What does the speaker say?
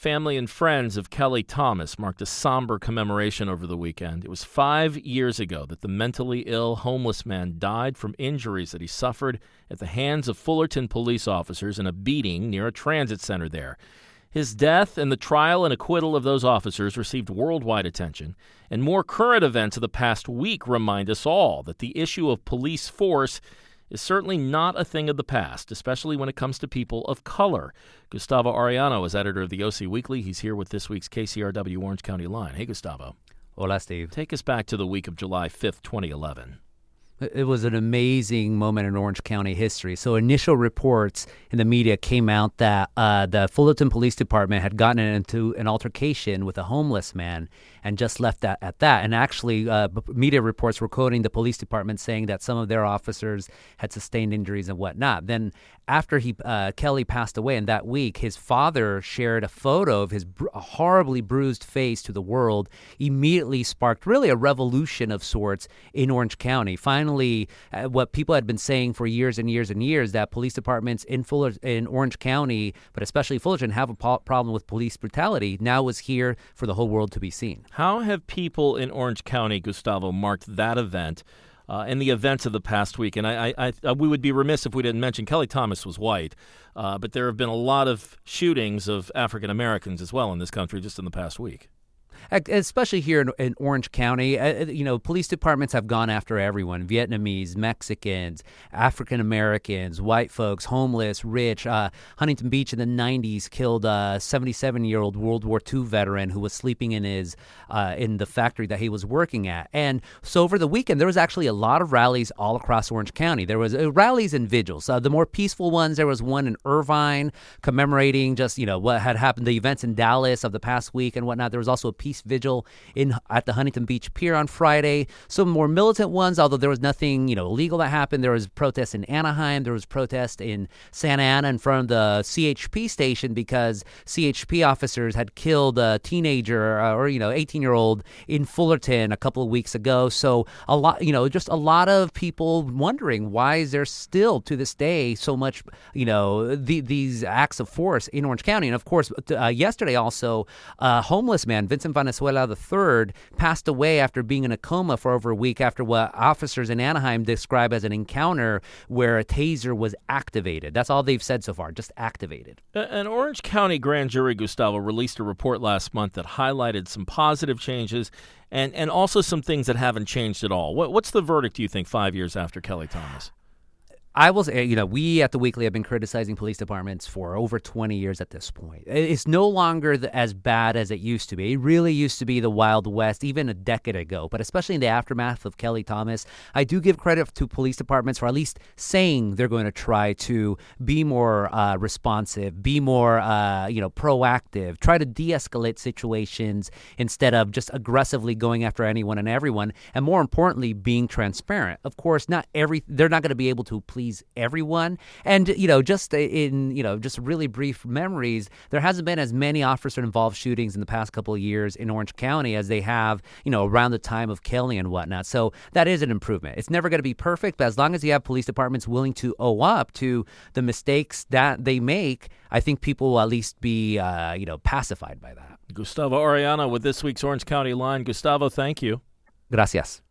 family and friends of Kelly Thomas marked a somber commemoration over the weekend. It was 5 years ago that the mentally ill homeless man died from injuries that he suffered at the hands of Fullerton police officers in a beating near a transit center there. His death and the trial and acquittal of those officers received worldwide attention, and more current events of the past week remind us all that the issue of police force is certainly not a thing of the past, especially when it comes to people of color. Gustavo Arellano is editor of the OC Weekly. He's here with this week's KCRW Orange County Line. Hey, Gustavo. Hola, Steve. Take us back to the week of July 5th, 2011. It was an amazing moment in Orange County history. So initial reports in the media came out that the Fullerton Police Department had gotten into an altercation with a homeless man and just left that at that. And actually, media reports were quoting the police department saying that some of their officers had sustained injuries and whatnot. Then after Kelly passed away in that week, his father shared a photo of his horribly bruised face to the world, immediately sparked really a revolution of sorts in Orange County. Finally, what people had been saying for years and years and years, that police departments in Orange County, but especially Fullerton, have a problem with police brutality, now was here for the whole world to be seen. How have people in Orange County, Gustavo, marked that event and the events of the past week? And we would be remiss if we didn't mention Kelly Thomas was white, but there have been a lot of shootings of African Americans as well in this country just in the past week. Especially here in Orange County, police departments have gone after everyone: Vietnamese, Mexicans, African Americans, white folks, homeless, rich. Huntington Beach in the 90s killed a 77-year-old World War II veteran who was sleeping in the factory that he was working at. And so over the weekend, there was actually a lot of rallies all across Orange County. There was rallies and vigils. The more peaceful ones, there was one in Irvine commemorating just what had happened, the events in Dallas of the past week and whatnot. There was also a peace vigil at the Huntington Beach Pier on Friday. Some more militant ones, although there was nothing illegal that happened. There was protests in Anaheim. There was protest in Santa Ana in front of the CHP station because CHP officers had killed a teenager 18-year-old in Fullerton a couple of weeks ago. So a lot, just a lot of people wondering why is there still to this day so much, these acts of force in Orange County. And of course, yesterday also, a homeless man, Vincent Valenzuela III, passed away after being in a coma for over a week after what officers in Anaheim describe as an encounter where a taser was activated. That's all they've said so far, just activated. An Orange County grand jury, Gustavo, released a report last month that highlighted some positive changes and also some things that haven't changed at all. What's the verdict, do you think, 5 years after Kelly Thomas? I will say, we at the Weekly have been criticizing police departments for over 20 years at this point. It's no longer as bad as it used to be. It really used to be the Wild West even a decade ago. But especially in the aftermath of Kelly Thomas, I do give credit to police departments for at least saying they're going to try to be more responsive, be more, proactive, try to de-escalate situations instead of just aggressively going after anyone and everyone, and more importantly, being transparent. Of course, they're not going to be able to please everyone. And, just just really brief memories, there hasn't been as many officer-involved shootings in the past couple of years in Orange County as they have, around the time of Kelly and whatnot. So that is an improvement. It's never going to be perfect, but as long as you have police departments willing to owe up to the mistakes that they make, I think people will at least be, pacified by that. Gustavo Arellano with this week's Orange County Line. Gustavo, thank you. Gracias.